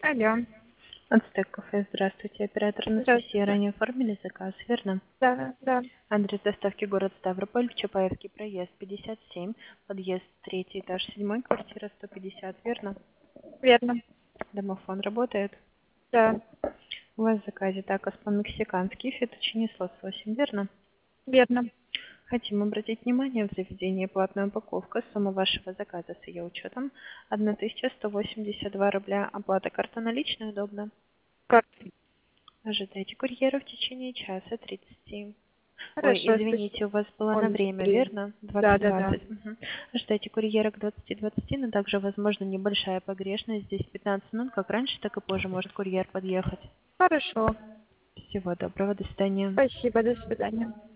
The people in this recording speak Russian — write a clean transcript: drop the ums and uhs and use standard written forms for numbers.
Алло. Ацтек кафе, здравствуйте. Оператор Анастасия. Здравствуйте. Ранее оформили заказ, верно? Да, да, Адрес доставки город Ставрополь, Чапаевский проезд 57, подъезд 3 этаж 7, квартира 150, верно? верно. Домофон работает. Да, У вас в заказе такос по-мексикански, фетучини с лососем, верно? верно. Хотим обратить внимание, в заведении платная упаковка, сумма вашего заказа с ее учетом 1182 рубля. Оплата карта наличная удобно. Как? Ожидайте курьера в течение часа 30. Ой, Хорошо, извините, спасибо. у вас было на Он время, быстрее. верно? Да, да, да. 20:20. Мгм. Ждайте курьера к 20:20, но также возможно небольшая погрешность. Здесь 15 минут, как раньше, так и позже может курьер подъехать. Хорошо. Всего доброго, до свидания. Спасибо, до свидания.